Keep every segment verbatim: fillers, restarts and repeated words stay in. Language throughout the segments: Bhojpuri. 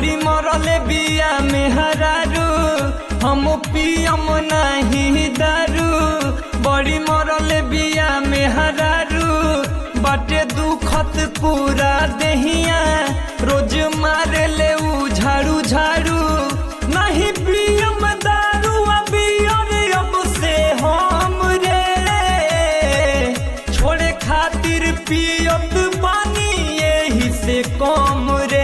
बड़ी मरले बिया में हरारू हम पियम नहीं दारू बड़ी मरले बिया में हरारू बाटे दुखत पूरा देहिया रोज मारे ले उ झाड़ू झाड़ू नहीं पियम दारू अभी और अब से हम रे छोड़े खातिर पियत पानी यही से कम रे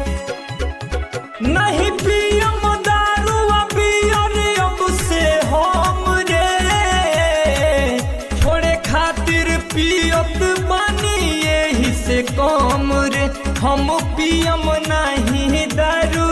नहीं पियम दारू अभी और अब से हम रे छोड़े खातिर पियत पानी यही से कम रे हम पियम नहीं दारू।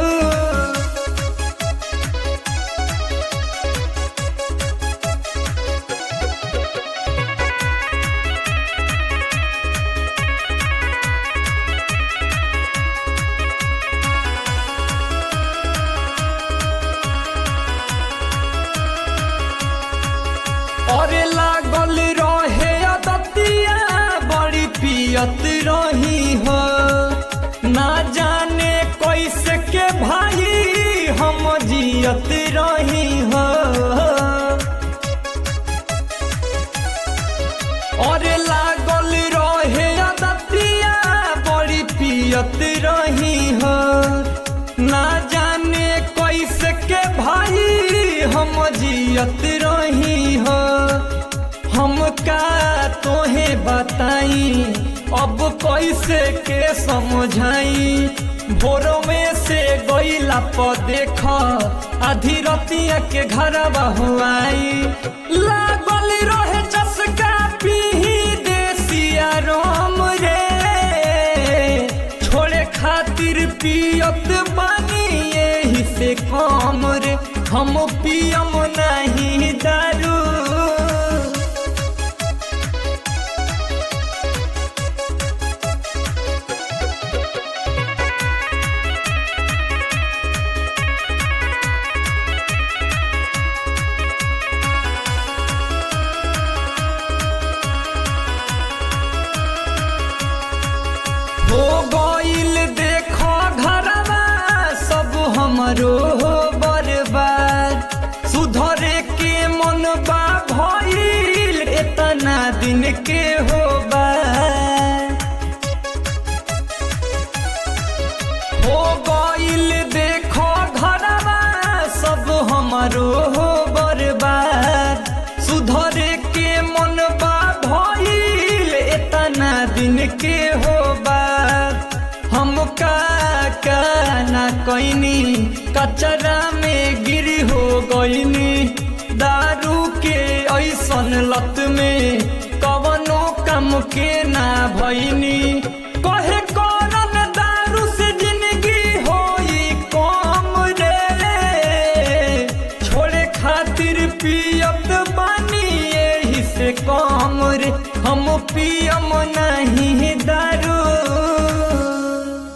और लागल रहे अदतिया बड़ी पियत रही हो ना जाने कैसे के भाई हम जियत रही हो और लागल रहे अदतिया बड़ी पियत रही हो ना जाने कैसे के भाई हम जियत रही हो हम का तोहे बताई अब कैसे के समझाई भोरों में से गईला प देख आधी रतिया के घरवा हुआई लागल रहे चसका पीही देसिया रोम रे छोड़े खातिर पियत पानी यही से कम रे हम पियम नहीं दारू। हो गईल देखो घरवा सब हमरो बर्बाद सुधरे के मन बा भइल इतना दिन के हो हो गईल देखो घरवा सब हमरो बर्बाद सुधरे के मन बा भइल इतना दिन के हो हम का का ना कोइनी कचरा में गिरी हो गईनी दारू के ऐसन लत में कवनो कम के ना भईनी कहे करन दारू से जिंदगी होई कम रे छोड़े खातिर पियत पानी यही से कम रे हम पियम नहीं दारू।